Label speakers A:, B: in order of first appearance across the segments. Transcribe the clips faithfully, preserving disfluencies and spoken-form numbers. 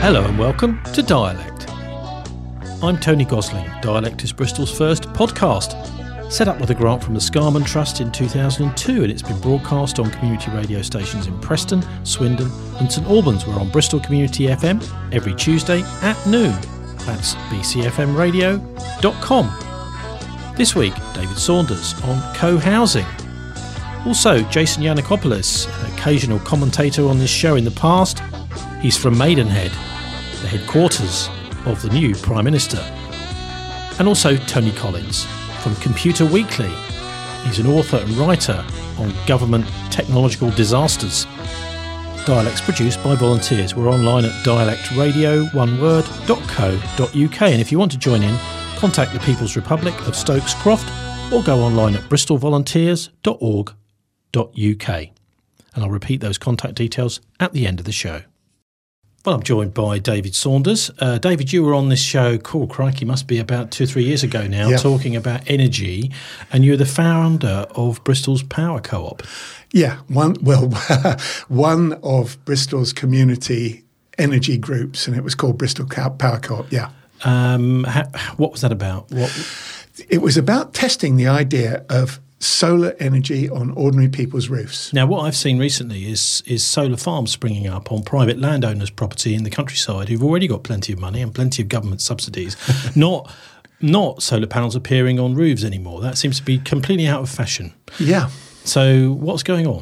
A: Hello and welcome to Dialect. I'm Tony Gosling. Dialect is Bristol's first podcast. Set up with a grant from the Scarman Trust in two thousand two, and it's been broadcast on community radio stations in Preston, Swindon and St Albans. We're on Bristol Community F M every Tuesday at noon. That's b c f m radio dot com. This week, David Saunders on co-housing. Also, Jason Yiannakopoulos, an occasional commentator on this show in the past. He's from Maidenhead, the headquarters of the new Prime Minister. And also Tony Collins from Computer Weekly. He's an author and writer on government technological disasters. Dialect's produced by volunteers. We're online at dialect radio one word dot co dot u k, and if you want to join in, contact the People's Republic of Stokes Croft or go online at bristol volunteers dot org dot u k. And I'll repeat those contact details at the end of the show. Well, I'm joined by David Saunders. Uh, David, you were on this show, cool, crikey, must be about two or three years ago now, yeah. talking about energy, and you're the founder of Bristol's Power Co-op.
B: Yeah, one well, one of Bristol's community energy groups, and it was called Bristol Power Co-op, yeah.
A: Um, how, what was that about? What?
B: It was about testing the idea of solar energy on ordinary people's roofs.
A: Now, what I've seen recently is is solar farms springing up on private landowners' property in the countryside who've already got plenty of money and plenty of government subsidies, not not solar panels appearing on roofs anymore. That seems to be completely out of fashion.
B: Yeah.
A: So what's going on?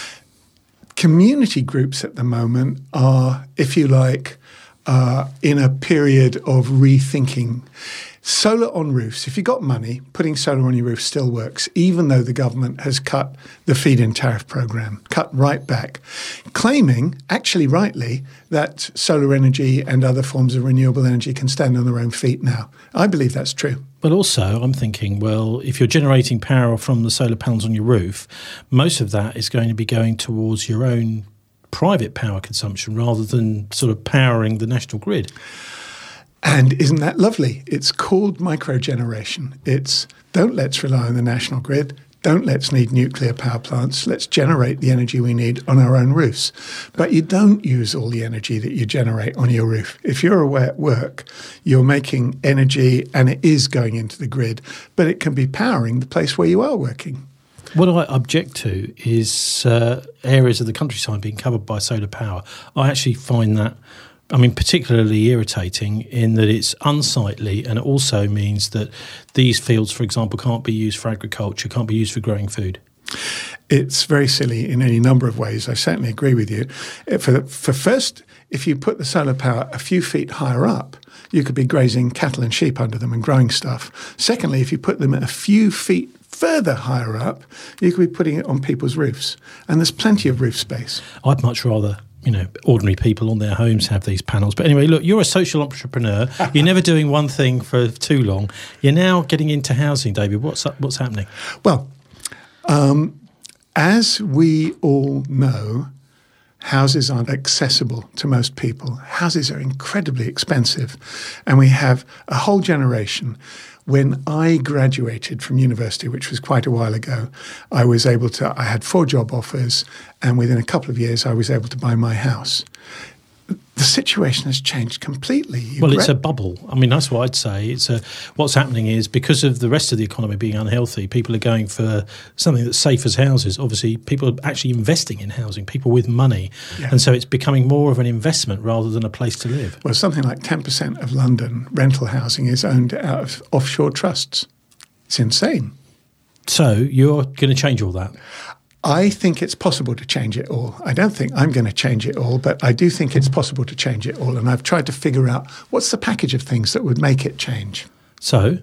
B: Community groups at the moment are, if you like, uh, in a period of rethinking. Solar on roofs, if you've got money, putting solar on your roof still works, even though the government has cut the feed-in tariff programme, cut right back, claiming, actually rightly, that solar energy and other forms of renewable energy can stand on their own feet now. I believe that's true.
A: But also, I'm thinking, well, if you're generating power from the solar panels on your roof, most of that is going to be going towards your own private power consumption rather than sort of powering the national grid.
B: And isn't that lovely? It's called microgeneration. It's don't let's rely on the national grid. Don't let's need nuclear power plants. Let's generate the energy we need on our own roofs. But you don't use all the energy that you generate on your roof. If you're away at work, you're making energy and it is going into the grid, but it can be powering the place where you are working.
A: What I object to is uh, areas of the countryside being covered by solar power. I actually find that I mean, particularly irritating in that it's unsightly, and it also means that these fields, for example, can't be used for agriculture, can't be used for growing food.
B: It's very silly in any number of ways. I certainly agree with you. For, for first, if you put the solar power a few feet higher up, you could be grazing cattle and sheep under them and growing stuff. Secondly, if you put them a few feet further higher up, you could be putting it on people's roofs. And there's plenty of roof space.
A: I'd much rather you know, ordinary people on their homes have these panels. But anyway, look, you're a social entrepreneur. You're never doing one thing for too long. You're now getting into housing, David. What's up, what's happening?
B: Well, um, as we all know, houses aren't accessible to most people. Houses are incredibly expensive. And we have a whole generation. When I graduated from university, which was quite a while ago, I was able to, I had four job offers, and within a couple of years, I was able to buy my house. The situation has changed completely. You
A: well,
B: gra-
A: it's a bubble. I mean, that's what I'd say. It's a, what's happening is because of the rest of the economy being unhealthy, people are going for something that's safe as houses. Obviously, people are actually investing in housing, people with money. Yeah. And so it's becoming more of an investment rather than a place to live.
B: Well, something like ten percent of London rental housing is owned out of offshore trusts. It's insane.
A: So you're going to change all that?
B: I think it's possible to change it all. I don't think I'm going to change it all, but I do think it's possible to change it all. And I've tried to figure out what's the package of things that would make it change.
A: So?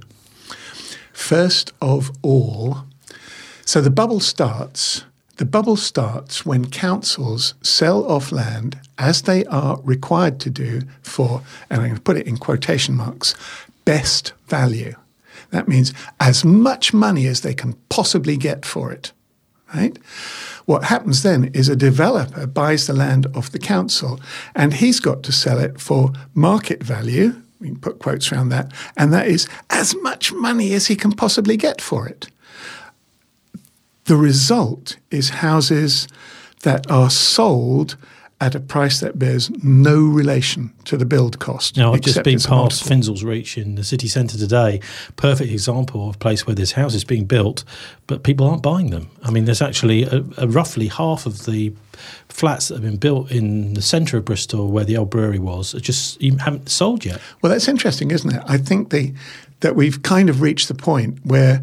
B: First of all, so the bubble starts, the bubble starts when councils sell off land as they are required to do for, and I'm going to put it in quotation marks, best value. That means as much money as they can possibly get for it. Right? What happens then is a developer buys the land off the council and he's got to sell it for market value, we can put quotes around that, and that is as much money as he can possibly get for it. The result is houses that are sold at a price that bears no relation to the build cost.
A: Now, I've just been
B: it's a
A: past
B: multiple.
A: Finzel's Reach in the city centre today. Perfect example of a place where there's houses being built, but people aren't buying them. I mean, there's actually a, a roughly half of the flats that have been built in the centre of Bristol, where the old brewery was, are just even haven't sold yet.
B: Well, that's interesting, isn't it? I think the, that we've kind of reached the point where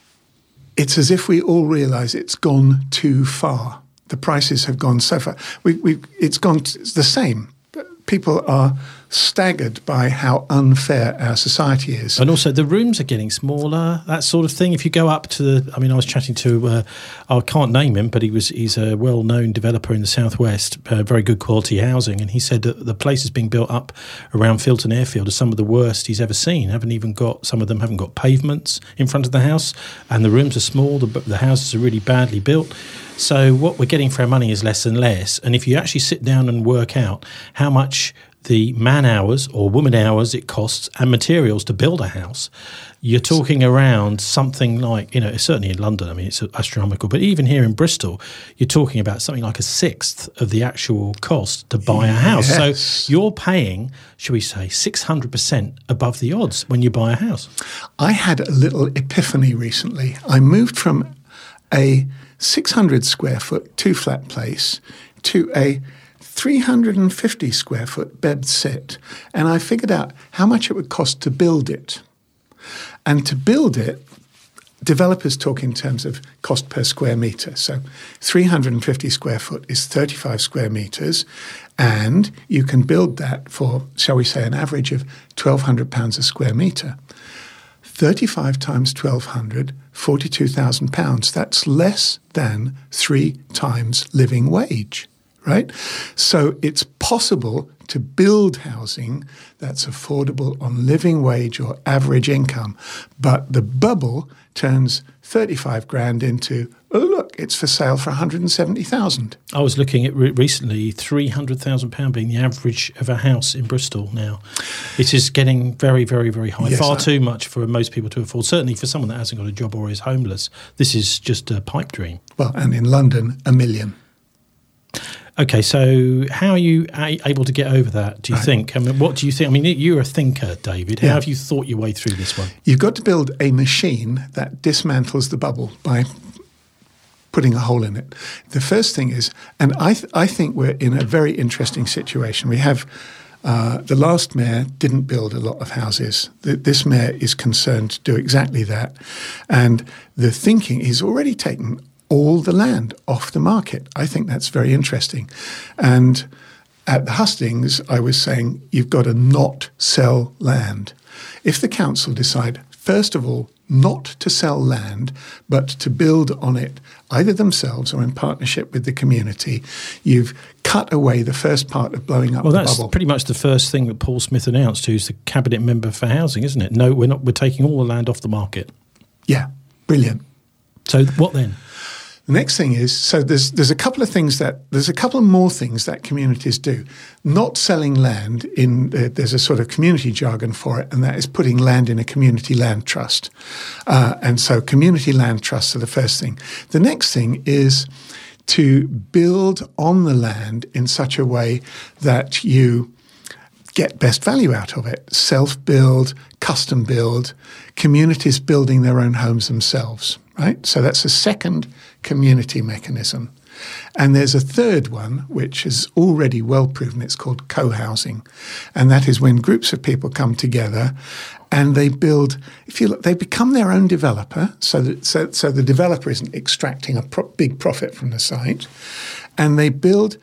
B: it's as if we all realise it's gone too far. The prices have gone so far. We, we, it's gone t- it's the same. People are staggered by how unfair our society is.
A: And also the rooms are getting smaller, that sort of thing. If you go up to the, I mean, I was chatting to, uh, I can't name him, but he was he's a well-known developer in the southwest, uh, very good quality housing, and he said that the places being built up around Filton Airfield are some of the worst he's ever seen. Haven't even got, some of them haven't got pavements in front of the house, and the rooms are small, the, the houses are really badly built. So what we're getting for our money is less and less. And if you actually sit down and work out how much the man hours or woman hours it costs and materials to build a house, you're talking around something like, you know, certainly in London, I mean, it's astronomical, but even here in Bristol, you're talking about something like a sixth of the actual cost to buy a house.
B: Yes.
A: So you're paying, should we say, six hundred percent above the odds when you buy a house.
B: I had a little epiphany recently. I moved from a six hundred square foot two flat place to a three hundred fifty square foot bed sit, and I figured out how much it would cost to build it. And to build it, developers talk in terms of cost per square metre. So three hundred fifty square foot is thirty-five square metres, and you can build that for, shall we say, an average of twelve hundred pounds a square metre. thirty-five times twelve hundred, forty-two thousand pounds. That's less than three times living wage, right? So it's possible to build housing that's affordable on living wage or average income, but the bubble turns thirty-five grand into, oh, look, it's for sale for one hundred seventy thousand.
A: I was looking at re- recently three hundred thousand pounds being the average of a house in Bristol now. It is getting very, very, very high,
B: Yes,
A: far
B: I-
A: too much for most people to afford. Certainly for someone that hasn't got a job or is homeless, this is just a pipe dream.
B: Well, and in London, a million.
A: Okay, so how are you a- able to get over that, do you
B: Right.
A: think? I mean, what do you think? I mean, you're a thinker, David. How
B: Yeah.
A: have you thought your way through this one?
B: You've got to build a machine that dismantles the bubble by putting a hole in it. The first thing is, and I th- I think we're in a very interesting situation. We have uh, the last mayor didn't build a lot of houses. The, this mayor is concerned to do exactly that. And the thinking, he's already taken all the land off the market. I think that's very interesting. And at the hustings, I was saying, you've got to not sell land. If the council decide, first of all, not to sell land, but to build on it either themselves or in partnership with the community, you've cut away the first part of blowing up
A: Well,
B: the
A: that's
B: bubble.
A: pretty much the first thing that Paul Smith announced, who's the cabinet member for housing, isn't it? No, we're not. We're taking all the land off the market.
B: Yeah, brilliant.
A: So what then?
B: The next thing is, so there's there's a couple of things that, there's a couple of more things that communities do. Not selling land, in uh, there's a sort of community jargon for it, and that is putting land in a community land trust. Uh, and so community land trusts are the first thing. The next thing is to build on the land in such a way that you get best value out of it. Self-build, custom build, communities building their own homes themselves, right? So that's a second community mechanism. And there's a third one, which is already well proven. It's called co-housing. And that is when groups of people come together and they build, if you look, they become their own developer. So that, so, so the developer isn't extracting a pro- big profit from the site. And they build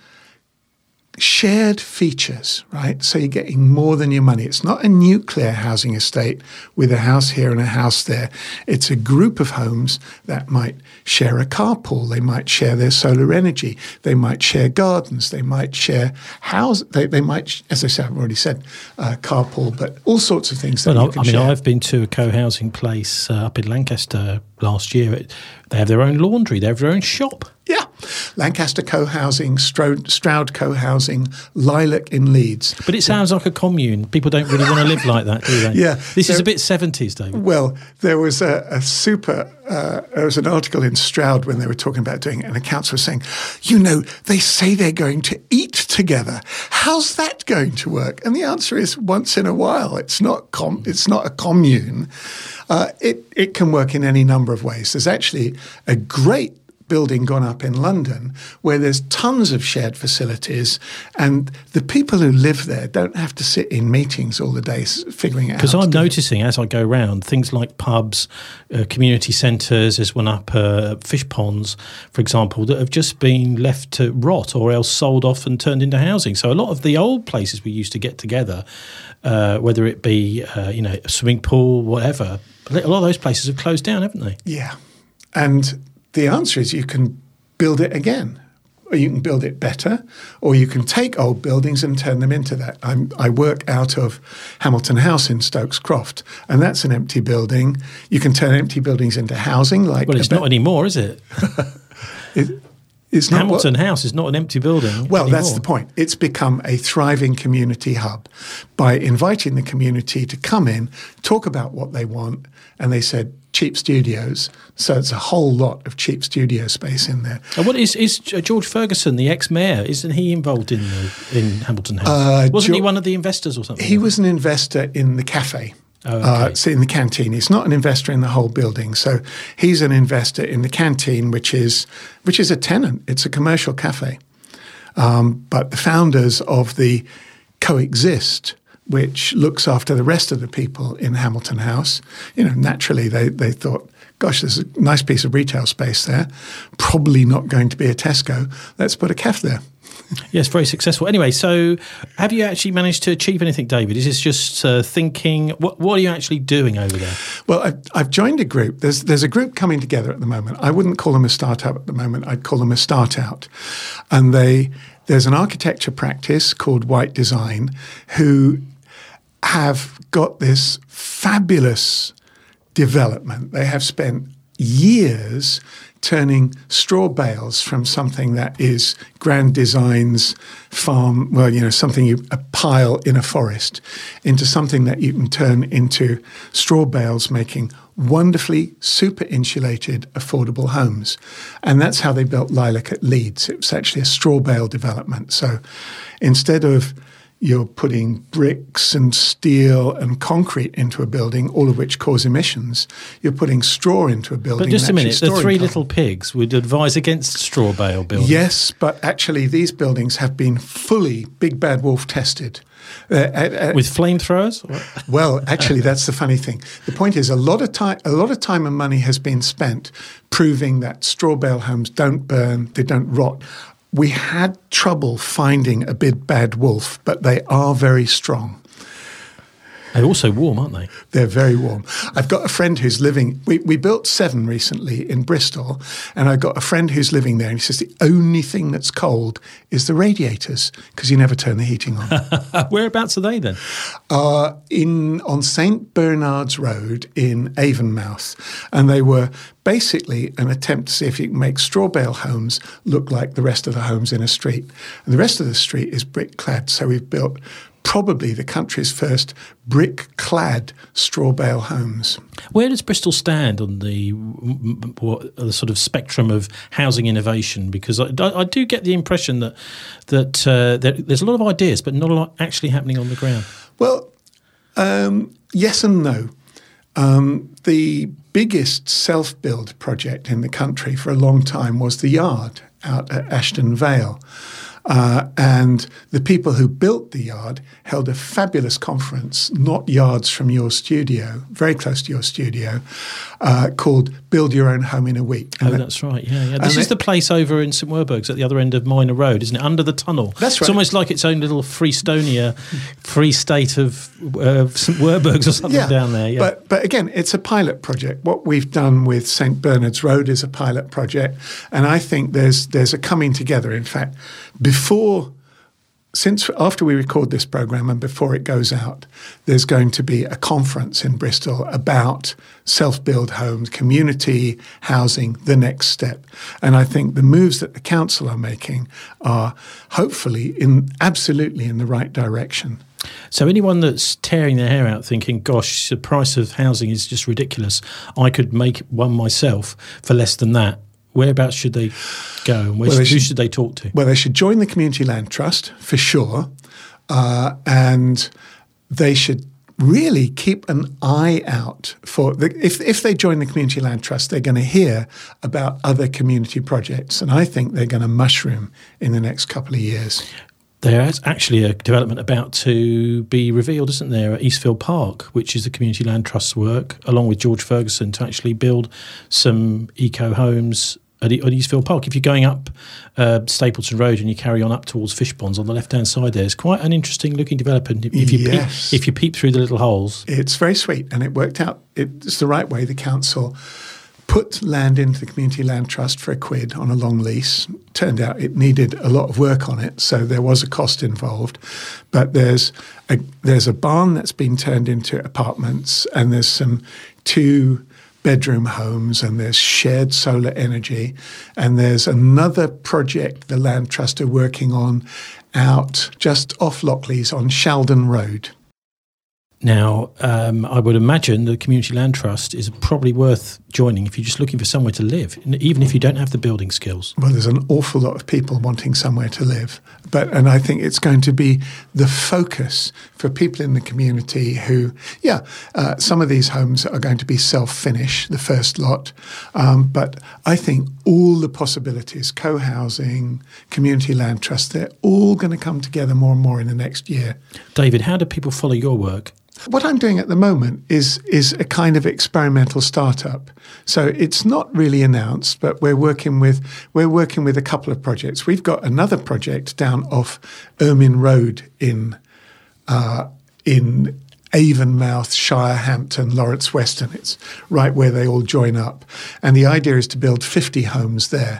B: shared features, right? So you're getting more than your money. It's not a nuclear housing estate with a house here and a house there. It's a group of homes that might share a carpool. They might share their solar energy. They might share gardens. They might share house. They, they might, as I said, I've already said, uh, carpool, but all sorts of things that
A: Well,
B: you can
A: I mean,
B: share.
A: I've been to a co-housing place uh, up in Lancaster last year. It, they have their own laundry. They have their own shop.
B: Yeah. Lancaster co-housing, Stroud, Stroud co-housing, Lilac in Leeds.
A: But it sounds like a commune. People don't really want to live like that, do they?
B: Yeah.
A: This
B: there,
A: is a bit seventies, David.
B: Well, there was a, a super, uh, there was an article in Stroud when they were talking about doing it, and accounts were saying, you know, they say they're going to eat together. How's that going to work? And the answer is once in a while. It's not com- It's not a commune. Uh, it, it can work in any number of ways. There's actually a great building gone up in London where there's tons of shared facilities, and the people who live there don't have to sit in meetings all the day figuring it out.
A: Because I'm noticing as I go round, things like pubs, uh, community centres, there's one up uh, fish ponds, for example, that have just been left to rot or else sold off and turned into housing. So a lot of the old places we used to get together, uh, whether it be uh, you know a swimming pool, whatever, a lot of those places have closed down, haven't they?
B: Yeah. And the answer is you can build it again, or you can build it better, or you can take old buildings and turn them into that. I'm, I work out of Hamilton House in Stokes Croft, and that's an empty building. You can turn empty buildings into housing. Like
A: Well, it's not anymore, is it?
B: it it's not
A: Hamilton
B: what,
A: House is not an empty building
B: Well,
A: anymore.
B: That's the point. It's become a thriving community hub by inviting the community to come in, talk about what they want, and they said, cheap studios. So it's a whole lot of cheap studio space in there.
A: And what is is George Ferguson, the ex-mayor? Isn't he involved in the, in Hamilton House?
B: Uh,
A: Wasn't
B: Jo-
A: he one of the investors or something?
B: He was an investor in the cafe.
A: Oh, okay.
B: uh, so in the canteen. He's not an investor in the whole building. So he's an investor in the canteen, which is which is a tenant. It's a commercial cafe. Um, but the founders of the Coexist, which looks after the rest of the people in Hamilton House, you know, naturally they, they thought, gosh, there's a nice piece of retail space there, probably not going to be a Tesco. Let's put a cafe there.
A: Yes, very successful. Anyway, so have you actually managed to achieve anything, David? Is this just uh, thinking? What, what are you actually doing over there?
B: Well, I've, I've joined a group. There's there's a group coming together at the moment. I wouldn't call them a startup at the moment. I'd call them a start out. And they there's an architecture practice called White Design who have got this fabulous development. They have spent years turning straw bales from something that is Grand Design's farm, well, you know, something you a pile in a forest, into something that you can turn into straw bales, making wonderfully super insulated, affordable homes. And that's how they built Lilac at Leeds. It was actually a straw bale development. So instead of you're putting bricks and steel and concrete into a building, all of which cause emissions. You're putting straw into a building.
A: But just a
B: and
A: minute, the
B: storing
A: Three
B: carbon.
A: Little Pigs would advise against straw bale building.
B: Yes, but actually these buildings have been fully Big Bad Wolf tested. Uh, uh,
A: With flamethrowers?
B: Well, actually, that's the funny thing. The point is, a lot of time, a lot of time and money has been spent proving that straw bale homes don't burn, they don't rot. We had trouble finding a big bad wolf, but they are very strong.
A: They're also warm, aren't they?
B: They're very warm. I've got a friend who's living, we, we built seven recently in Bristol, and I've got a friend who's living there, and he says the only thing that's cold is the radiators, because you never turn the heating on.
A: Whereabouts are they then?
B: Uh, in on Saint Bernard's Road in Avonmouth, and they were basically an attempt to see if you can make straw bale homes look like the rest of the homes in a street. And the rest of the street is brick-clad, so we've built probably the country's first brick-clad straw bale homes.
A: Where does Bristol stand on the, what, the sort of spectrum of housing innovation? Because I, I do get the impression that that uh, there, there's a lot of ideas, but not a lot actually happening on the ground.
B: Well, um, yes and no. Um, the biggest self-build project in the country for a long time was the Yard out at Ashton Vale. Uh, and the people who built the Yard held a fabulous conference, not yards from your studio, very close to your studio, uh, called Build Your Own Home in a Week.
A: And oh,
B: that,
A: that's right. Yeah, yeah. This is
B: they,
A: the place over in St Werburgh's at the other end of Minor Road, isn't it? Under the tunnel.
B: That's right.
A: It's almost like its own little Freestonia, free state of uh, St Werburgh's or something
B: yeah,
A: down there. Yeah.
B: But, but again, it's a pilot project. What we've done with Saint Bernard's Road is a pilot project. And I think there's there's a coming together. In fact, before since after we record this programme and before it goes out, there's going to be a conference in Bristol about self-build homes, community housing, the next step. And I think the moves that the council are making are hopefully in absolutely in the right direction.
A: So anyone that's tearing their hair out thinking, gosh, the price of housing is just ridiculous, I could make one myself for less than that, whereabouts should they go and where
B: well,
A: should,
B: should,
A: who should they talk to?
B: Well, they should join the Community Land Trust for sure, uh, and they should really keep an eye out for the, if if they join the Community Land Trust, they're going to hear about other community projects, and I think they're going to mushroom in the next couple of years.
A: There's actually a development about to be revealed, isn't there, at Eastfield Park, which is the Community Land Trust's work, along with George Ferguson, to actually build some eco homes at Eastfield Park. If you're going up uh, Stapleton Road and you carry on up towards Fishponds on the left-hand side, there, it's quite an interesting-looking development. If you
B: yes.
A: peep, if you peep through the little holes,
B: it's very sweet, and it worked out. It's the right way. The council put land into the Community Land Trust for a quid on a long lease. Turned out it needed a lot of work on it, so there was a cost involved. But there's a, there's a barn that's been turned into apartments, and there's some two bedroom homes, and there's shared solar energy, and there's another project the Land Trust are working on out just off Lockleys on Sheldon Road.
A: Now, um, I would imagine the Community Land Trust is probably worth joining if you're just looking for somewhere to live, even if you don't have the building skills.
B: Well, there's an awful lot of people wanting somewhere to live. But and I think it's going to be the focus for people in the community who, yeah, uh, some of these homes are going to be self-finish, the first lot. Um, but I think all the possibilities, co-housing, Community Land Trust, they're all going to come together more and more in the next year.
A: David, how do people follow your work?
B: What I'm doing at the moment is is a kind of experimental startup. So it's not really announced, but we're working with we're working with a couple of projects. We've got another project down off Ermine Road in uh, in Avonmouth, Shirehampton, Lawrence Weston. It's right where they all join up. And the idea is to build fifty homes there.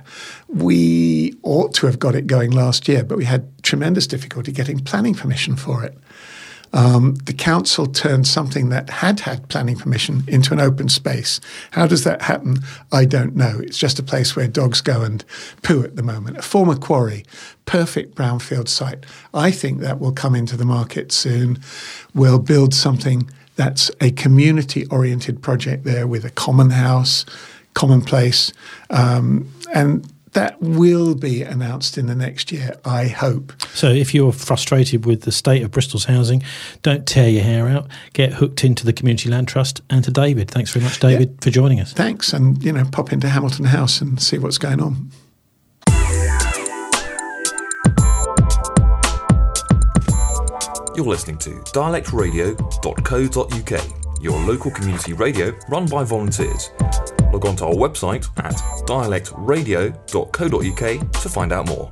B: We ought to have got it going last year, but we had tremendous difficulty getting planning permission for it. Um, the council turned something that had had planning permission into an open space. How does that happen? I don't know. It's just a place where dogs go and poo at the moment. A former quarry, perfect brownfield site. I think that will come into the market soon. We'll build something that's a community-oriented project there with a common house, common place, um, and that will be announced in the next year, I hope.
A: So if you're frustrated with the state of Bristol's housing, don't tear your hair out. Get hooked into the Community Land Trust and to David. Thanks very much, David, yeah. for joining us.
B: Thanks. And, you know, pop into Hamilton House and see what's going on.
C: You're listening to dialect radio dot co dot uk, your local community radio run by volunteers. Log on to our website at dialect radio dot co dot uk to find out more.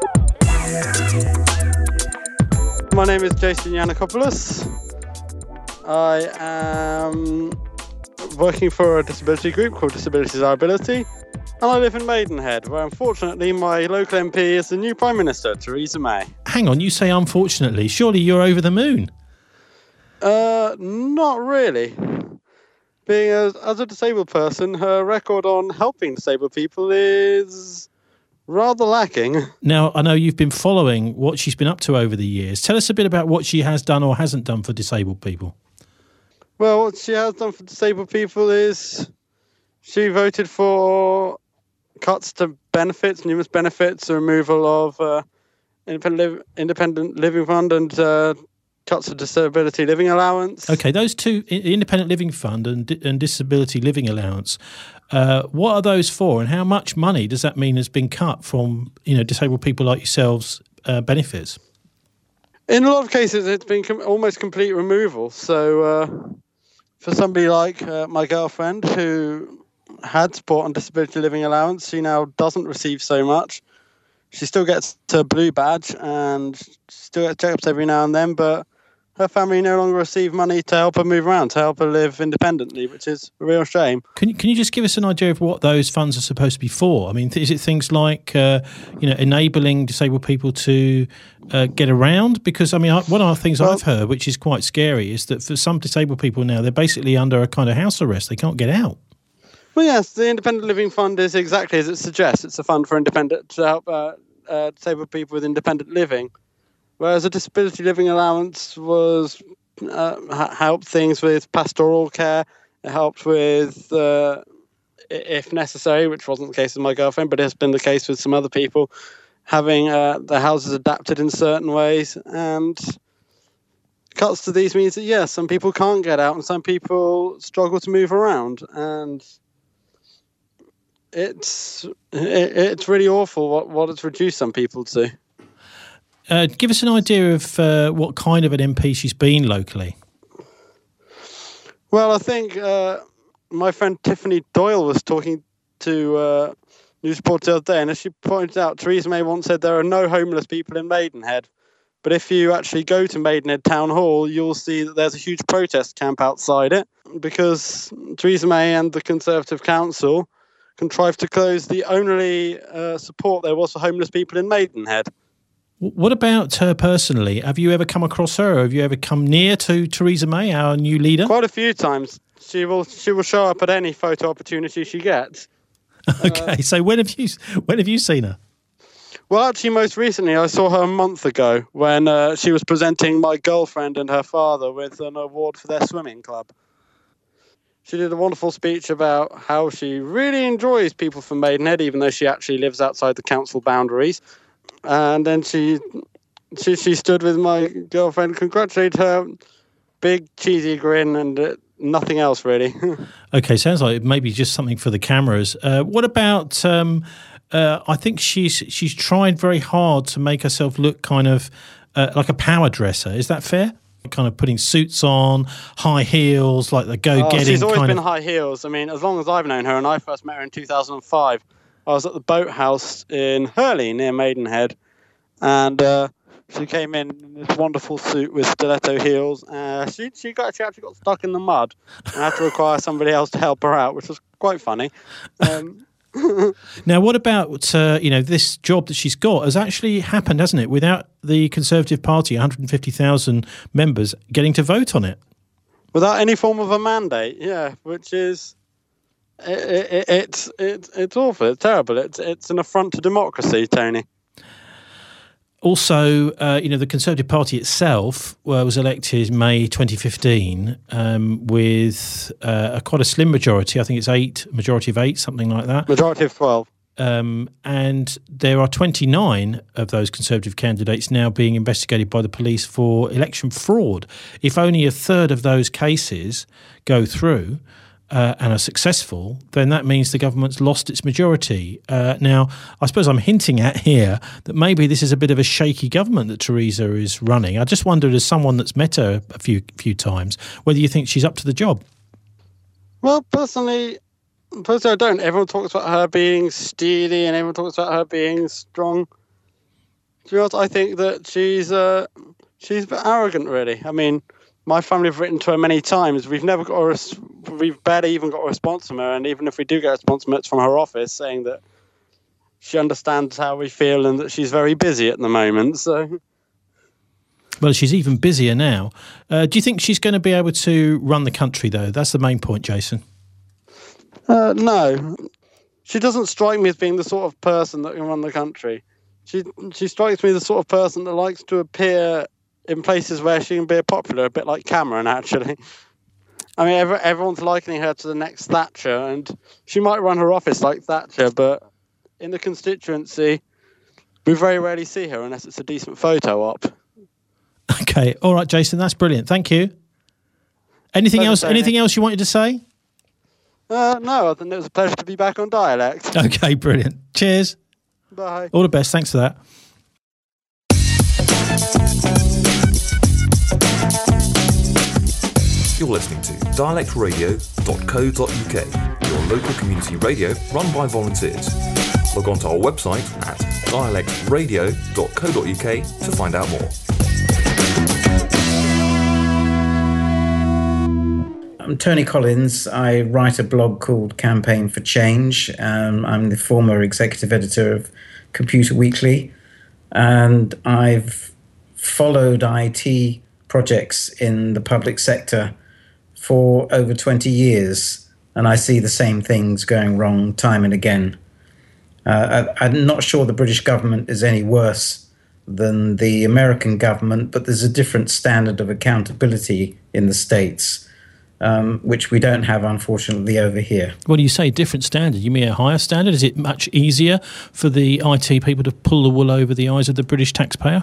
D: My name is Jason Yanakopoulos. I am working for a disability group called Disabilities Our Ability, and I live in Maidenhead, where unfortunately my local M P is the new Prime Minister, Theresa May.
A: Hang on, you say unfortunately. Surely you're over the moon.
D: Uh, not really. Being as, as a disabled person, her record on helping disabled people is rather lacking.
A: Now, I know you've been following what she's been up to over the years. Tell us a bit about what she has done or hasn't done for disabled people.
D: Well, what she has done for disabled people is she voted for cuts to benefits, numerous benefits, the removal of uh, independent, independent living fund and uh, cuts to disability living allowance.
A: Okay, those two, independent living fund and, and disability living allowance, uh, what are those for, and how much money does that mean has been cut from, you know, disabled people like yourselves' uh, benefits?
D: In a lot of cases, it's been com- almost complete removal. So uh, for somebody like uh, my girlfriend who had support on disability living allowance, she now doesn't receive so much. She still gets a blue badge and still gets checkups every now and then, but her family no longer receive money to help her move around, to help her live independently, which is a real shame.
A: Can you, can you just give us an idea of what those funds are supposed to be for? I mean, is it things like, uh, you know, enabling disabled people to uh, get around? Because, I mean, I, one of the things well, I've heard, which is quite scary, is that for some disabled people now, they're basically under a kind of house arrest. They can't get out.
D: Well, yes, the Independent Living Fund is exactly as it suggests. It's a fund for independent to help uh, uh, disabled people with independent living. Whereas a disability living allowance was uh, helped things with pastoral care. It helped with, uh, if necessary, which wasn't the case with my girlfriend, but it has been the case with some other people, having uh, their houses adapted in certain ways. And cuts to these means that, yes, some people can't get out and some people struggle to move around. And it's it, it's really awful what, what it's reduced some people to.
A: Uh, give us an idea of uh, what kind of an M P she's been locally.
D: Well, I think uh, my friend Tiffany Doyle was talking to uh, News Report the other day, and as she pointed out, Theresa May once said there are no homeless people in Maidenhead. But if you actually go to Maidenhead Town Hall, you'll see that there's a huge protest camp outside it, because Theresa May and the Conservative Council contrived to close the only uh, support there was for homeless people in Maidenhead.
A: What about her personally? Have you ever come across her? Or have you ever come near to Theresa May, our new leader?
D: Quite a few times. She will she will show up at any photo opportunity she gets.
A: Okay, uh, so when have you when have you seen her?
D: Well, actually, most recently, I saw her a month ago when uh, she was presenting my girlfriend and her father with an award for their swimming club. She did a wonderful speech about how she really enjoys people from Maidenhead, even though she actually lives outside the council boundaries. And then she, she she stood with my girlfriend, congratulated her, big cheesy grin, and uh, nothing else really.
A: Okay, sounds like maybe just something for the cameras. Uh, what about? Um, uh, I think she's she's tried very hard to make herself look kind of uh, like a power dresser. Is that fair? Kind of putting suits on, high heels, like the go-getting.
D: Oh, she's always
A: kind
D: been
A: of...
D: high heels. I mean, as long as I've known her, and I first met her in two thousand five. I was at the boathouse in Hurley near Maidenhead, and uh, she came in in this wonderful suit with stiletto heels. Uh, she she got she actually got stuck in the mud and had to require somebody else to help her out, which was quite funny. Um,
A: now, what about uh, you know this job that she's got has actually happened, hasn't it? Without the Conservative Party, one hundred fifty thousand members getting to vote on it,
D: without any form of a mandate, yeah, which is. It, it, it's it's it's awful. It's terrible. It's it's an affront to democracy, Tony.
A: Also, uh, you know, the Conservative Party itself uh, was elected in May twenty fifteen um, with uh, a quite a slim majority. I think it's eight, majority of eight, something like that.
D: Majority of twelve.
A: Um, and there are twenty-nine of those Conservative candidates now being investigated by the police for election fraud. If only a third of those cases go through, Uh, and are successful, then that means the government's lost its majority. Uh, now, I suppose I'm hinting at here that maybe this is a bit of a shaky government that Theresa is running. I just wondered, as someone that's met her a few few times, whether you think she's up to the job.
D: Well, personally, personally I don't. Everyone talks about her being steely and everyone talks about her being strong. To be honest, I think that she's uh, she's a bit arrogant, really. I mean, my family have written to her many times. We've never got a res- we've barely even got a response from her, and even if we do get a response from her, it's from her office saying that she understands how we feel and that she's very busy at the moment. So,
A: well, she's even busier now. Uh, do you think she's going to be able to run the country, though? That's the main point, Jason.
D: Uh, no, she doesn't strike me as being the sort of person that can run the country. She she strikes me as the sort of person that likes to appear in places where she can be popular, a bit like Cameron, actually. I mean, every, everyone's likening her to the next Thatcher, and she might run her office like Thatcher, but in the constituency, we very rarely see her unless it's a decent photo op.
A: Okay, all right, Jason, that's brilliant. Thank you. Anything
D: Pleasure,
A: else?
D: Tony. Anything
A: else you wanted to say?
D: Uh, no, I think it was a pleasure to be back on Dialect.
A: Okay, brilliant. Cheers.
D: Bye.
A: All the best. Thanks for that.
C: You're listening to dialect radio dot co dot uk, your local community radio run by volunteers. Log on to our website at dialect radio dot co dot uk to find out more.
E: I'm Tony Collins. I write a blog called Campaign for Change. Um, I'm the former executive editor of Computer Weekly, and I've followed I T projects in the public sector for over twenty years, and I see the same things going wrong time and again. Uh, I, I'm not sure the British government is any worse than the American government, but there's a different standard of accountability in the States, um, which we don't have, unfortunately, over here.
A: When you say different standard, you mean a higher standard? Is it much easier for the I T people to pull the wool over the eyes of the British taxpayer?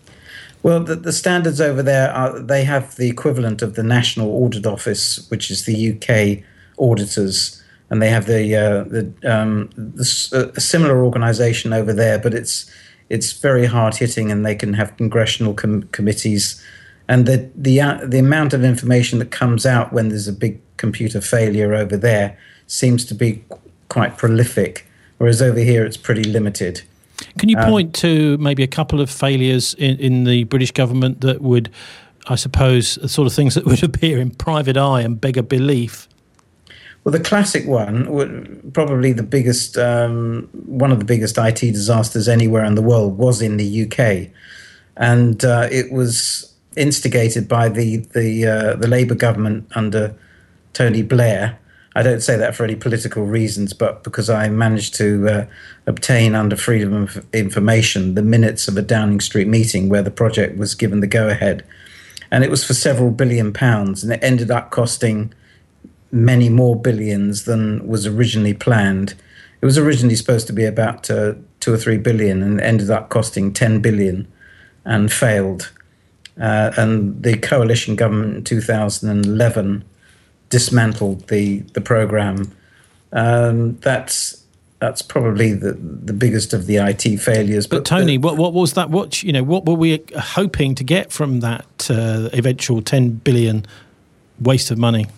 E: Well, the, the standards over there, are they have the equivalent of the National Audit Office, which is the U K auditors, and they have the, uh, the, um, the a similar organisation over there, but it's it's very hard-hitting, and they can have congressional com- committees. And the, the, uh, the amount of information that comes out when there's a big computer failure over there seems to be qu- quite prolific, whereas over here it's pretty limited.
A: Can you point
E: um,
A: to maybe a couple of failures in, in the British government that would, I suppose, the sort of things that would appear in private eye and beg a belief?
E: Well, the classic one, would, probably the biggest, um, one of the biggest I T disasters anywhere in the world, was in the U K, and uh, it was instigated by the the uh, the Labour government under Tony Blair. I don't say that for any political reasons, but because I managed to uh, obtain under Freedom of Information the minutes of a Downing Street meeting where the project was given the go-ahead, and it was for several billion pounds, and it ended up costing many more billions than was originally planned. It was originally supposed to be about uh, two or three billion, and ended up costing ten billion, and failed. Uh, and the coalition government in two thousand eleven dismantled the the program. Um, that's that's probably the the biggest of the I T failures.
A: But, but Tony, the, what what was that? What you know, what were we hoping to get from that uh, eventual ten billion waste of money?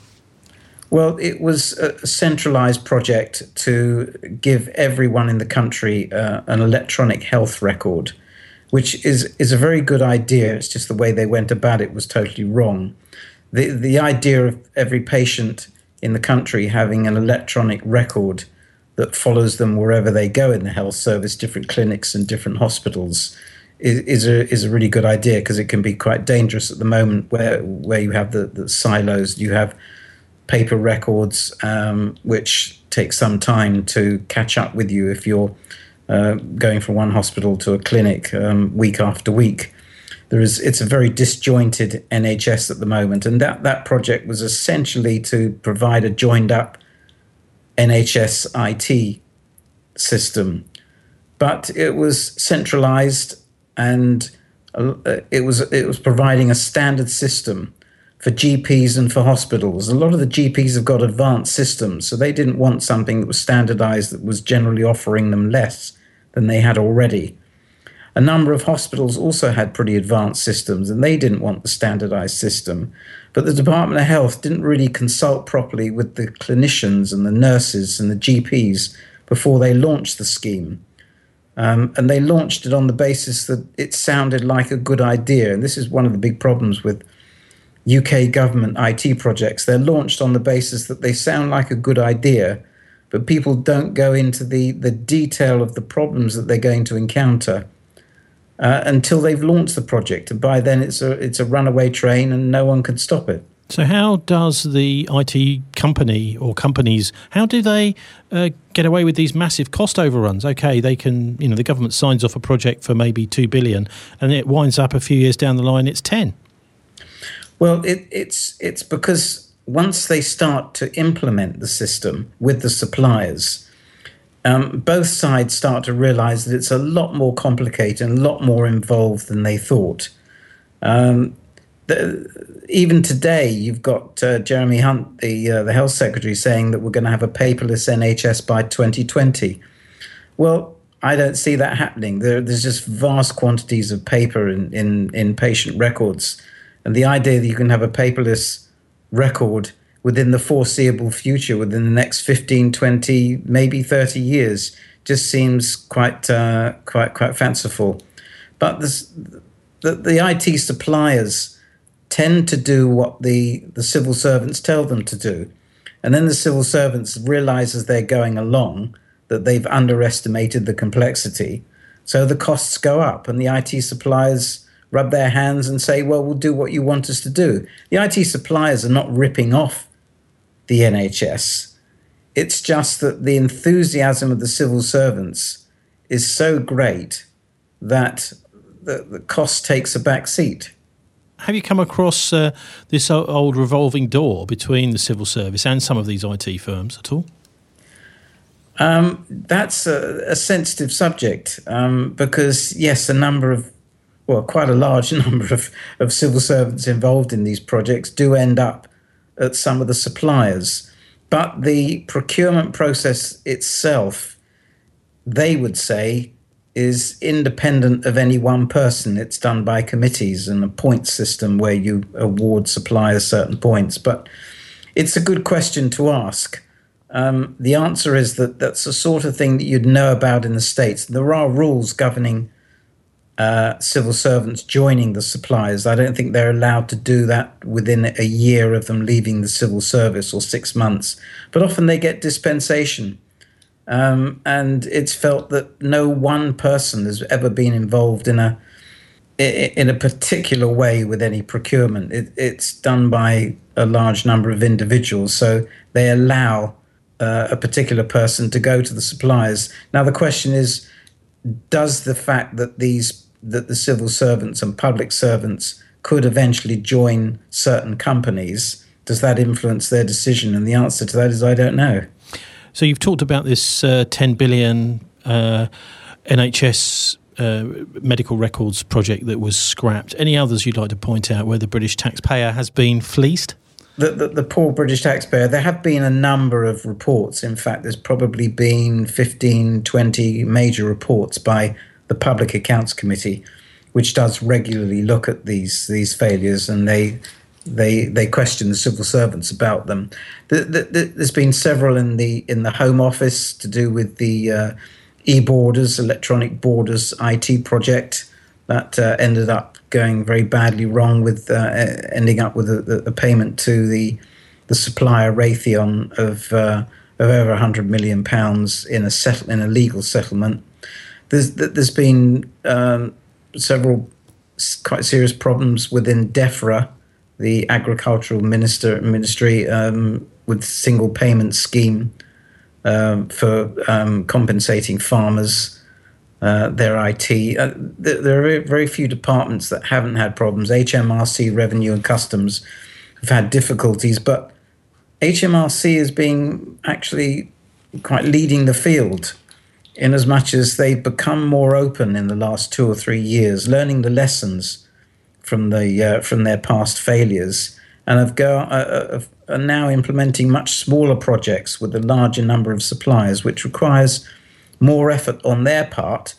E: Well, it was a centralised project to give everyone in the country uh, an electronic health record, which is, is a very good idea. It's just the way they went about it was totally wrong. The, the idea of every patient in the country having an electronic record that follows them wherever they go in the health service, different clinics and different hospitals, is, is, a, is a really good idea, because it can be quite dangerous at the moment where, where you have the, the silos. You have paper records, um, which take some time to catch up with you if you're uh, going from one hospital to a clinic um, week after week. There is, it's a very disjointed N H S at the moment, and that, that project was essentially to provide a joined-up N H S I T system. But it was centralised, and uh, it was it was providing a standard system for G Ps and for hospitals. A lot of the G Ps have got advanced systems, so they didn't want something that was standardized that was generally offering them less than they had already. A number of hospitals also had pretty advanced systems, and they didn't want the standardized system. But the Department of Health didn't really consult properly with the clinicians and the nurses and the G Ps before they launched the scheme. Um, and they launched it on the basis that it sounded like a good idea. And this is one of the big problems with U K government I T projects. They're launched on the basis that they sound like a good idea, but people don't go into the, the detail of the problems that they're going to encounter uh, until they've launched the project. And by then it's a, it's a runaway train and no one can stop it.
A: So how does the I T company or companies, how do they uh, get away with these massive cost overruns? Okay, they can, you know, the government signs off a project for maybe two billion and it winds up a few years down the line, it's ten.
E: Well, it, it's it's because once they start to implement the system with the suppliers, um, both sides start to realize that it's a lot more complicated and a lot more involved than they thought. Um, the, even today, you've got uh, Jeremy Hunt, the uh, the health secretary, saying that we're going to have a paperless N H S by twenty twenty. Well, I don't see that happening. There, there's just vast quantities of paper in, in, in patient records. And the idea that you can have a paperless record within the foreseeable future, within the next fifteen, twenty, maybe thirty years, just seems quite uh, quite quite fanciful. But this, the, the I T suppliers tend to do what the, the civil servants tell them to do. And then the civil servants realize as they're going along that they've underestimated the complexity. So the costs go up, and the I T suppliers rub their hands and say, well, we'll do what you want us to do. The I T suppliers are not ripping off the N H S. It's just that the enthusiasm of the civil servants is so great that the, the cost takes a back seat.
A: Have you come across uh, this old revolving door between the civil service and some of these I T firms at all?
E: Um, that's a, a sensitive subject um, because, yes, a number of, well, quite a large number of, of civil servants involved in these projects do end up at some of the suppliers. But the procurement process itself, they would say, is independent of any one person. It's done by committees and a point system where you award suppliers certain points. But it's a good question to ask. Um, the answer is that that's the sort of thing that you'd know about in the States. There are rules governing uh, civil servants joining the suppliers. I don't think they're allowed to do that within a year of them leaving the civil service or six months. But often they get dispensation. Um, and it's felt that no one person has ever been involved in a in a particular way with any procurement. It, it's done by a large number of individuals, so they allow uh, a particular person to go to the suppliers. Now the question is, does the fact that these that the civil servants and public servants could eventually join certain companies, does that influence their decision? And the answer to that is I don't know.
A: So you've talked about this uh, ten billion uh, N H S uh, medical records project that was scrapped. Any others you'd like to point out where the British taxpayer has been fleeced?
E: The, the, the poor British taxpayer. There have been a number of reports. In fact, there's probably been fifteen, twenty major reports by the Public Accounts Committee, which does regularly look at these these failures, and they They they question the civil servants about them. The, the, the, there's been several in the in the Home Office to do with the uh, e-borders, electronic borders I T project that uh, ended up going very badly wrong, with uh, ending up with a, a payment to the the supplier Raytheon of uh, of over one hundred million pounds in a settle in a legal settlement. There's there's been um, several quite serious problems within DEFRA, the agricultural minister ministry, um, with single payment scheme um, for um, compensating farmers, uh, their I T. Uh, there, there are very, very few departments that haven't had problems. H M R C, Revenue and Customs, have had difficulties, but H M R C is being actually quite leading the field, in as much as they've become more open in the last two or three years, learning the lessons from the uh, from their past failures, and have go uh, are now implementing much smaller projects with a larger number of suppliers, which requires more effort on their part.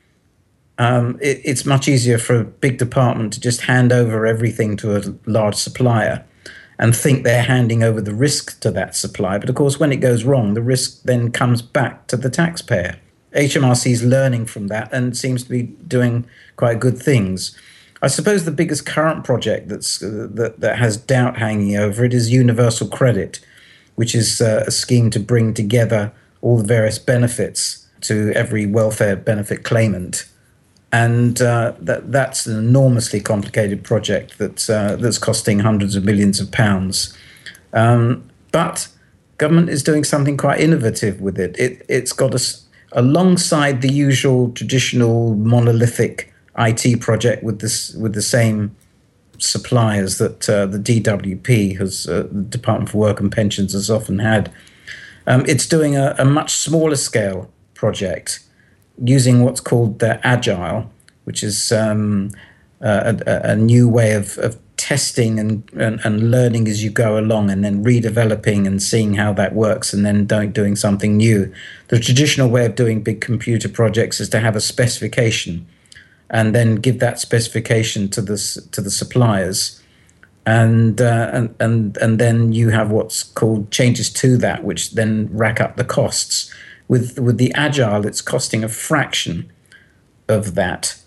E: Um, it, it's much easier for a big department to just hand over everything to a large supplier and think they're handing over the risk to that supplier. But of course, when it goes wrong, the risk then comes back to the taxpayer. H M R C is learning from that and seems to be doing quite good things. I suppose the biggest current project that's uh, that, that has doubt hanging over it is Universal Credit, which is uh, a scheme to bring together all the various benefits to every welfare benefit claimant. And uh, that that's an enormously complicated project that's, uh, that's costing hundreds of millions of pounds. Um, but government is doing something quite innovative with it. it it's got a, alongside the usual traditional monolithic I T project with this with the same suppliers that uh, the D W P has, uh, the Department for Work and Pensions, has often had. Um, it's doing a, a much smaller scale project using what's called the Agile, which is um, a, a, a new way of, of testing and, and, and learning as you go along, and then redeveloping and seeing how that works, and then doing, doing something new. The traditional way of doing big computer projects is to have a specification and then give that specification to the to the suppliers, and uh, and and and then you have what's called changes to that, which then rack up the costs. With with the Agile, it's costing a fraction of that,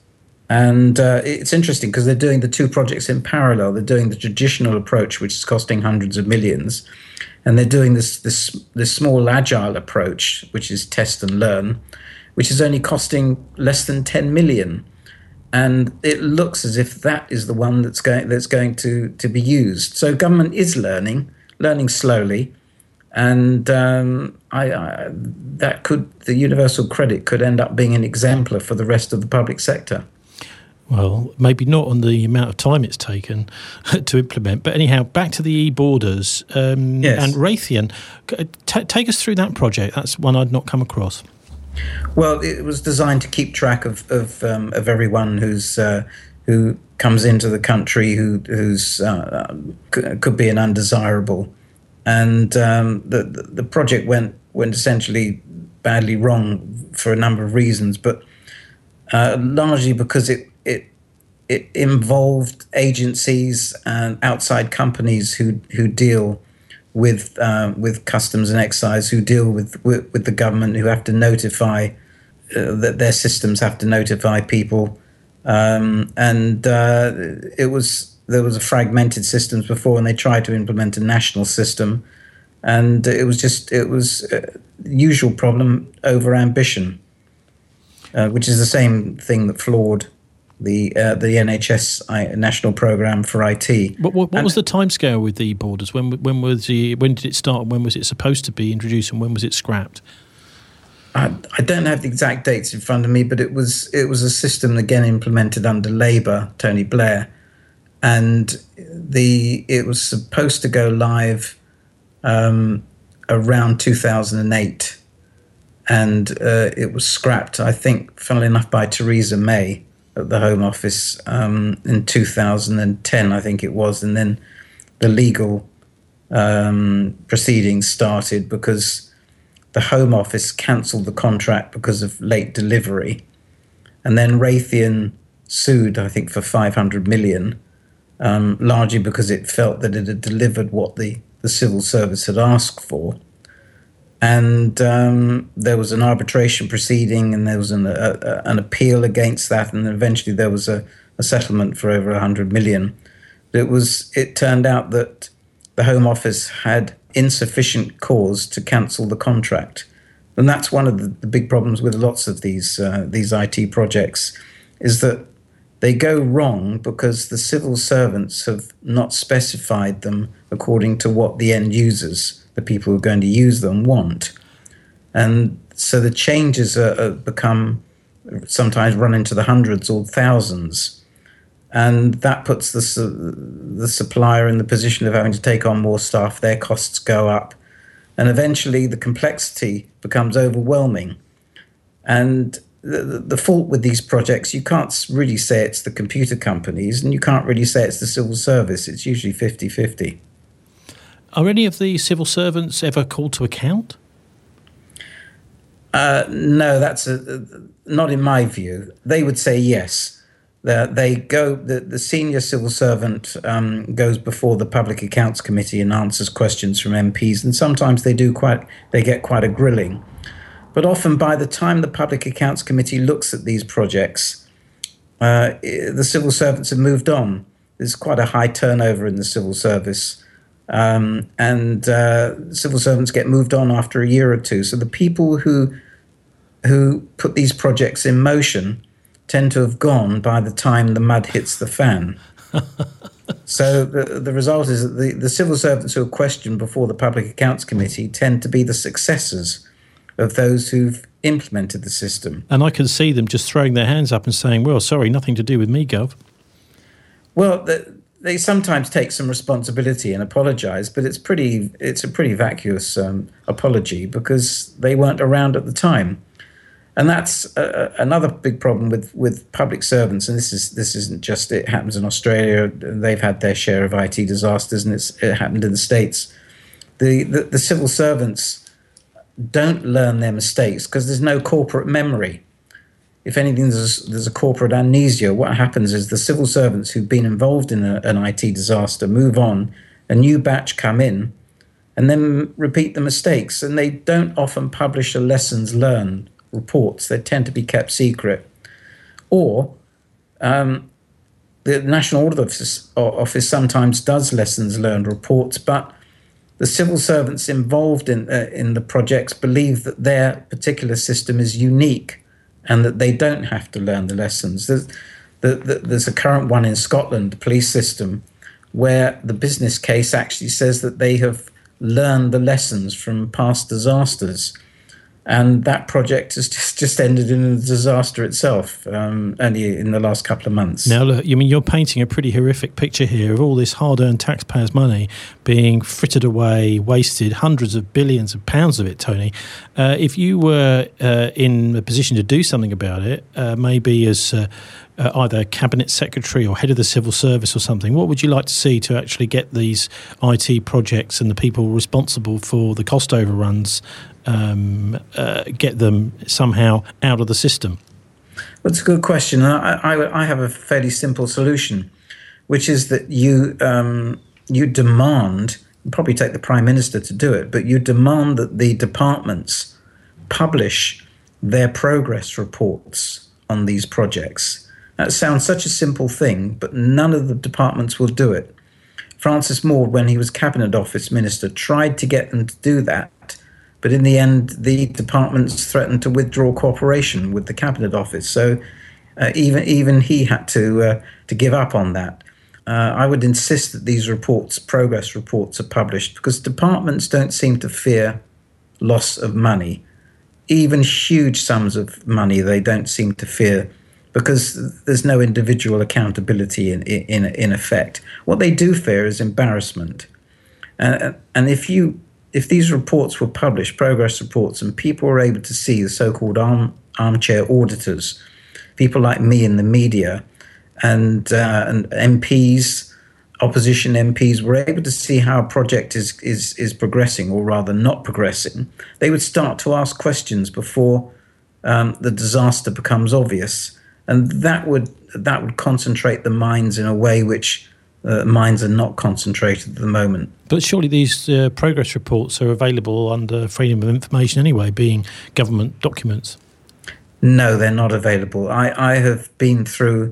E: And uh, it's interesting because they're doing the two projects in parallel. They're doing the traditional approach, which is costing hundreds of millions, and they're doing this this this small agile approach, which is test and learn, which is only costing less than ten million. And it looks as if that is the one that's going that's going to to be used. So government is learning, learning slowly, and um, I, I, that could the universal credit could end up being an exemplar for the rest of the public sector.
A: Well, maybe not on the amount of time it's taken to implement. But anyhow, back to the e-borders um,
E: yes.
A: and Raytheon. T- take us through that project. That's one I'd not come across.
E: Well, it was designed to keep track of of, um, of everyone who's uh, who comes into the country who who's uh, c- could be an undesirable, and um, the the project went went essentially badly wrong for a number of reasons, but uh, largely because it it it involved agencies and outside companies who who deal with uh, with customs and excise, who deal with, with with the government, who have to notify uh, that their systems have to notify people, um, and uh, it was there was a fragmented systems before, and they tried to implement a national system, and it was just it was uh, usual problem over ambition, uh, which is the same thing that flawed the uh, the N H S I, National Programme for I T.
A: What, what, what was the timescale with the borders? When when was the when did it start? When was it supposed to be introduced, and when was it scrapped?
E: I, I don't have the exact dates in front of me, but it was it was a system again implemented under Labour, Tony Blair, and the it was supposed to go live um, around two thousand eight, and uh, it was scrapped, I think, funnily enough, by Theresa May at the Home Office um, in two thousand ten, I think it was, and then the legal um, proceedings started because the Home Office cancelled the contract because of late delivery, and then Raytheon sued, I think, for five hundred million, um, largely because it felt that it had delivered what the, the civil service had asked for. And um, there was an arbitration proceeding, and there was an, a, a, an appeal against that, and eventually there was a, a settlement for over one hundred million. But it was. It turned out that the Home Office had insufficient cause to cancel the contract, and that's one of the, the big problems with lots of these uh, these I T projects, is that they go wrong because the civil servants have not specified them according to what the end users, the people who are going to use them, want. And so the changes are, are become sometimes run into the hundreds or thousands. And that puts the, the supplier in the position of having to take on more staff. Their costs go up. And eventually the complexity becomes overwhelming. And the, the, the fault with these projects, you can't really say it's the computer companies, and you can't really say it's the civil service. It's usually fifty-fifty.
A: Are any of the civil servants ever called to account?
E: Uh, no, that's a, not in my view. They would say yes. The, they go. The, the senior civil servant um, goes before the Public Accounts Committee and answers questions from M Ps, and sometimes they do quite. They get quite a grilling. But often, by the time the Public Accounts Committee looks at these projects, uh, the civil servants have moved on. There's quite a high turnover in the civil service. Um, and uh, civil servants get moved on after a year or two. So the people who who put these projects in motion tend to have gone by the time the mud hits the fan. So the, the result is that the, the civil servants who are questioned before the Public Accounts Committee tend to be the successors of those who've implemented the system.
A: And I can see them just throwing their hands up and saying, well, sorry, nothing to do with me, Gov.
E: Well, the, they sometimes take some responsibility and apologise, but it's pretty. It's a pretty vacuous um, apology because they weren't around at the time, and that's uh, another big problem with, with public servants. And this is this isn't just it happens in Australia. They've had their share of I T disasters, and it's, it happened in the States. The the, the civil servants don't learn their mistakes because there's no corporate memory. If anything, there's, there's a corporate amnesia. What happens is the civil servants who've been involved in a, an I T disaster move on, a new batch come in, and then repeat the mistakes. And they don't often publish the lessons learned reports. They tend to be kept secret. Or Um, the National Audit Office, Office sometimes does lessons learned reports, but the civil servants involved in uh, in the projects believe that their particular system is unique and that they don't have to learn the lessons. There's, the, the, there's a current one in Scotland, the police system, where the business case actually says that they have learned the lessons from past disasters. And that project has just, just ended in a disaster itself, um, only in the last couple of months.
A: Now, look, you mean you're painting a pretty horrific picture here of all this hard-earned taxpayers' money being frittered away, wasted, hundreds of billions of pounds of it, Tony. Uh, if you were uh, in a position to do something about it, uh, maybe as uh, uh, either cabinet secretary or head of the civil service or something, what would you like to see to actually get these I T projects and the people responsible for the cost overruns Um, uh, get them somehow out of the system?
E: That's a good question. I, I, I have a fairly simple solution, which is that you um, you demand, you probably take the Prime Minister to do it, but you demand that the departments publish their progress reports on these projects. That sounds such a simple thing, but none of the departments will do it. Francis Maude, when he was Cabinet Office Minister, tried to get them to do that. But in the end, the departments threatened to withdraw cooperation with the Cabinet Office. So uh, even even he had to uh, to give up on that. Uh, I would insist that these reports, progress reports, are published because departments don't seem to fear loss of money. Even huge sums of money they don't seem to fear because there's no individual accountability in in, in effect. What they do fear is embarrassment. Uh, and if you If these reports were published, progress reports, and people were able to see the so-called arm, armchair auditors, people like me in the media, and, uh, and M Ps, opposition M Ps, were able to see how a project is, is, is progressing, or rather not progressing, they would start to ask questions before um, the disaster becomes obvious. And that would, that would concentrate the minds in a way which Uh, minds are not concentrated at the moment.
A: But surely these uh, progress reports are available under freedom of information anyway, being government documents.
E: No, they're not available. I, I have been through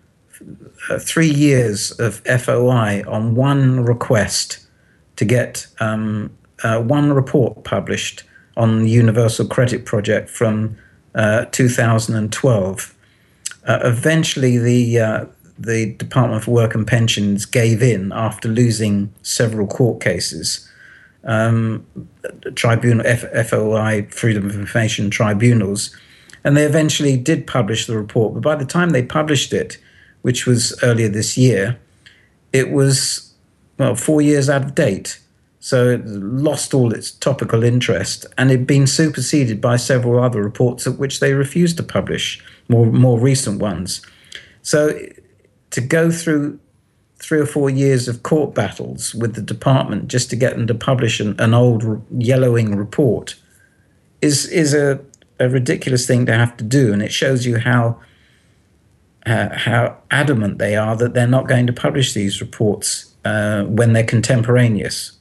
E: uh, three years of F O I on one request to get um, uh, one report published on the Universal Credit Project from uh, two thousand twelve. Uh, eventually, the uh, the Department for Work and Pensions gave in after losing several court cases. Um, tribunal, F, FOI, Freedom of Information tribunals, and they eventually did publish the report. But by the time they published it, which was earlier this year, it was, well, four years out of date. So it lost all its topical interest, and it'd been superseded by several other reports of which they refused to publish, more, more recent ones. So to go through three or four years of court battles with the department just to get them to publish an, an old yellowing report is is a, a ridiculous thing to have to do, and it shows you how uh, how adamant they are that they're not going to publish these reports uh, when they're contemporaneous.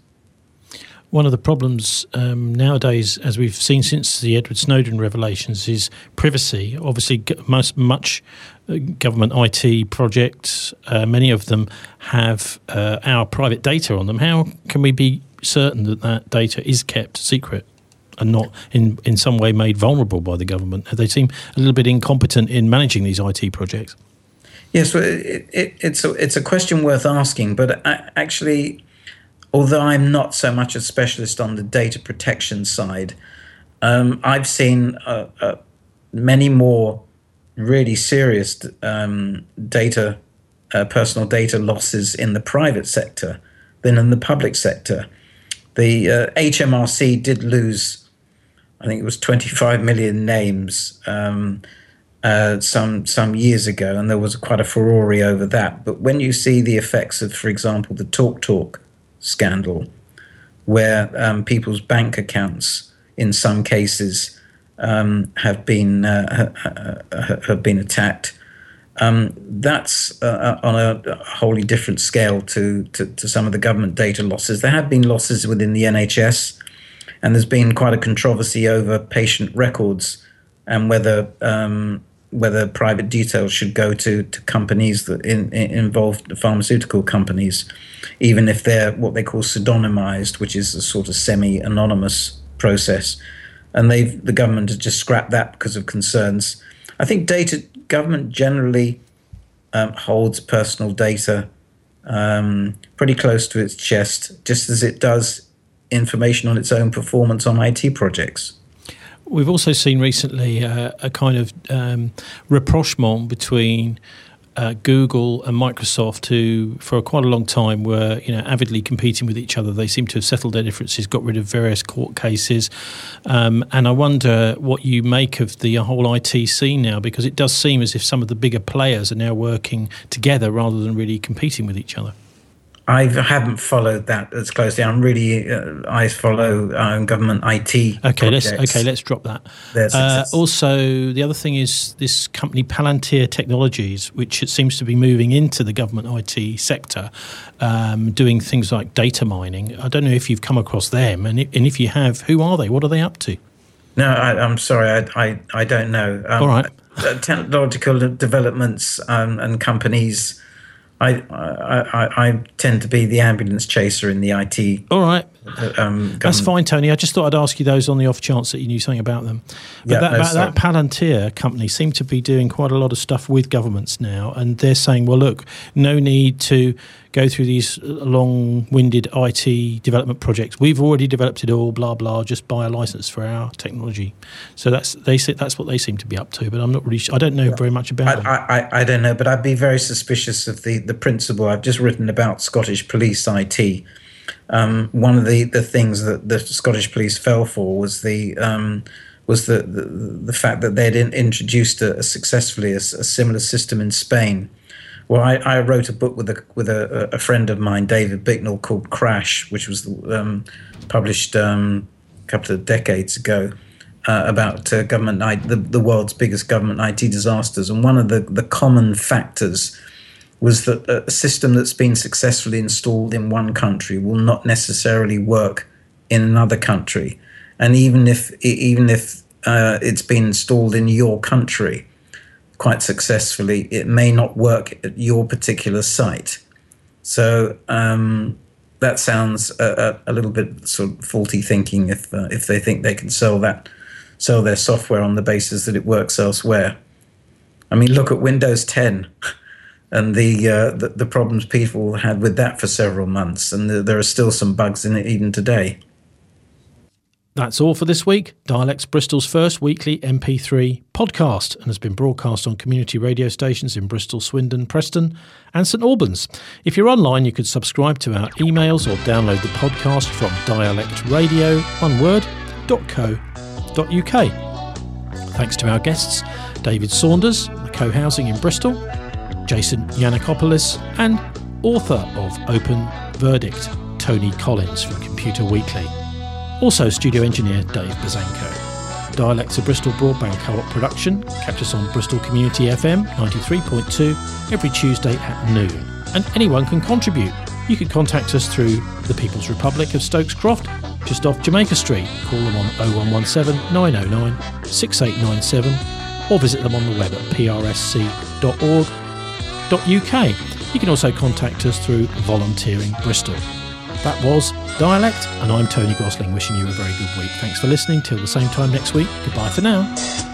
A: One of the problems um, nowadays, as we've seen since the Edward Snowden revelations, is privacy. Obviously, most much uh, government I T projects, uh, many of them have uh, our private data on them. How can we be certain that that data is kept secret and not in, in some way made vulnerable by the government? They seem a little bit incompetent in managing these I T projects.
E: Yes, well, it, it, it's, a, it's a question worth asking, but actually, although I'm not so much a specialist on the data protection side, um, I've seen uh, uh, many more really serious um, data, uh, personal data losses in the private sector than in the public sector. The uh, H M R C did lose, I think it was twenty-five million names um, uh, some some years ago, and there was quite a furore over that. But when you see the effects of, for example, the TalkTalk scandal, where um, people's bank accounts, in some cases, um, have been uh, have been attacked. Um, that's uh, on a wholly different scale to, to to some of the government data losses. There have been losses within the N H S, and there's been quite a controversy over patient records and whether um, whether private details should go to, to companies that in, in involve pharmaceutical companies, even if they're what they call pseudonymized, which is a sort of semi-anonymous process. And they've the government has just scrapped that because of concerns. I think data government generally um, holds personal data um, pretty close to its chest, just as it does information on its own performance on I T projects.
A: We've also seen recently uh, a kind of um, rapprochement between uh, Google and Microsoft, who for quite a long time were, you know, avidly competing with each other. They seem to have settled their differences, got rid of various court cases, um, and I wonder what you make of the whole I T scene now, because it does seem as if some of the bigger players are now working together rather than really competing with each other.
E: I haven't followed that as closely. I'm really uh, I follow um, government I T.
A: Okay,
E: projects.
A: let's okay, let's drop that.
E: Uh,
A: also, the other thing is this company Palantir Technologies, which it seems to be moving into the government I T sector, um, doing things like data mining. I don't know if you've come across them, and if, and if you have, who are they? What are they up to?
E: No, I, I'm sorry, I, I I don't know. Um,
A: All right,
E: uh, technological developments um, and companies. I, I I tend to be the ambulance chaser in the I T.
A: All right.
E: Um,
A: That's fine, Tony. I just thought I'd ask you those on the off chance that you knew something about them. But
E: yeah,
A: that,
E: no,
A: that, that Palantir company seemed to be doing quite a lot of stuff with governments now, and they're saying, well, look, no need to go through these long-winded I T development projects. We've already developed it all, blah, blah, just buy a license for our technology. So that's they say that's what they seem to be up to, but I'm not really sure. I don't know very much about
E: I,
A: them.
E: I, I, I don't know, but I'd be very suspicious of the, the principle. I've just written about Scottish Police I T. Um, one of the, the things that the Scottish Police fell for was the um, was the, the the fact that they'd in, introduced a, a successfully a, a similar system in Spain. Well, I, I wrote a book with a with a, a friend of mine, David Bicknell, called Crash, which was um, published um, a couple of decades ago uh, about uh, government I, the the world's biggest government I T disasters, and one of the, the common factors was that a system that's been successfully installed in one country will not necessarily work in another country, and even if even if uh, it's been installed in your country quite successfully, it may not work at your particular site. So um, that sounds a, a, a little bit sort of faulty thinking if uh, if they think they can sell that sell their software on the basis that it works elsewhere. I mean, look at Windows ten. And the, uh, the the problems people had with that for several months, and the, there are still some bugs in it even today.
A: That's all for this week. Dialects Bristol's first weekly M P three podcast, and has been broadcast on community radio stations in Bristol, Swindon, Preston and St Albans. If you're online, you could subscribe to our emails or download the podcast from dialectradio, one word, .co dot uk. Thanks to our guests, David Saunders, the Co-Housing in Bristol, Jason Yanakopoulos, and author of Open Verdict, Tony Collins from Computer Weekly. Also studio engineer Dave Bazanko. Dialects of Bristol Broadband Co-op production. Catch us on Bristol Community F M ninety-three point two every Tuesday at noon. And anyone can contribute. You can contact us through the People's Republic of Stokes Croft, just off Jamaica Street. Call them on oh one one seven, nine oh nine, six eight nine seven or visit them on the web at p r s c dot org dot u k. You can also contact us through Volunteering Bristol. That was Dialect, and I'm Tony Gosling, wishing you a very good week. Thanks for listening. Till the same time next week. Goodbye for now.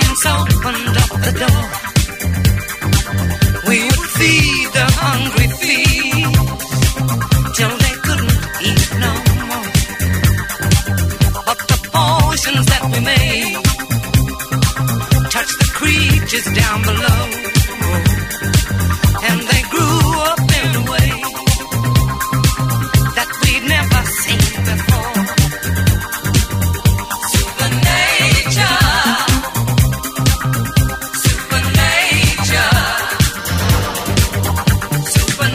F: once opened up the door, we would feed the hungry thieves till they couldn't eat no more. But the potions that we made touched the creatures down below, and they grew up in a way that we'd never seen before. Supernature, supernature, supernature.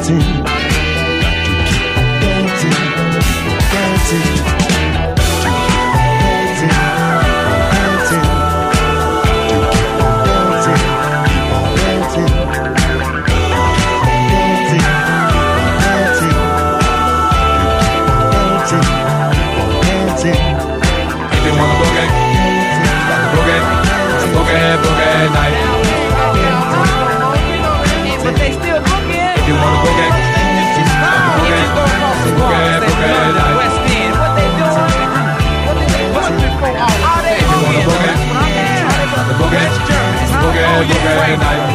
G: Boogie, boogie night.